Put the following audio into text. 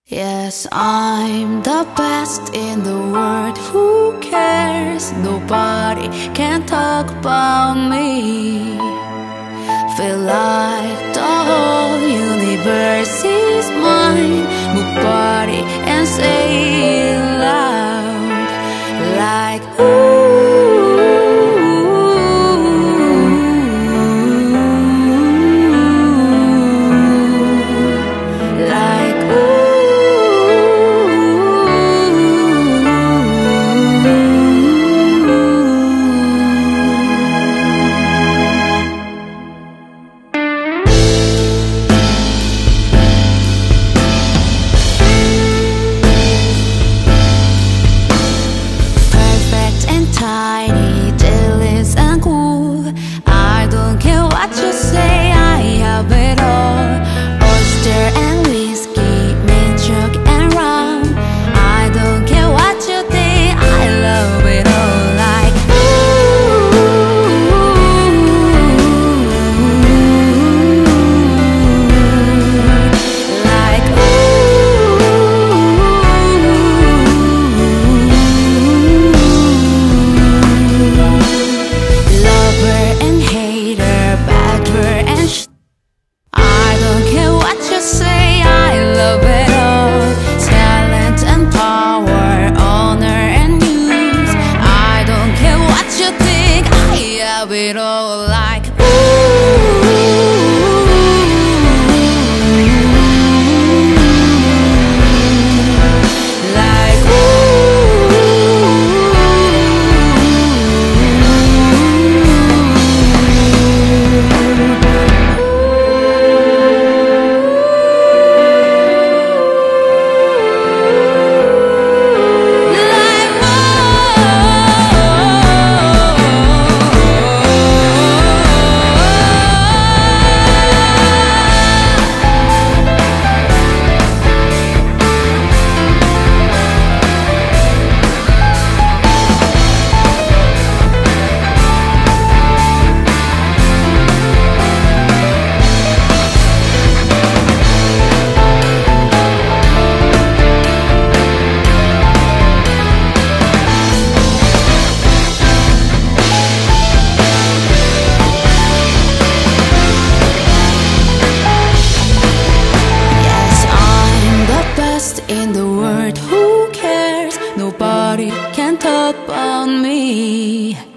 Yes, I'm the best in the world. Who cares? Nobody can talk about me. Feel like the whole universe is mine. Move body and say it loud, like tiny, dealings and cool. I don't care what you say, I have it all. Oyster and whiskey, mint chook and rum. I don't care what you think, I love it all. Like I don't care what you say, I love it all. Talent and power, honor and news. I don't care what you think, I have it all. Like in the world, who cares? Nobody can talk about me.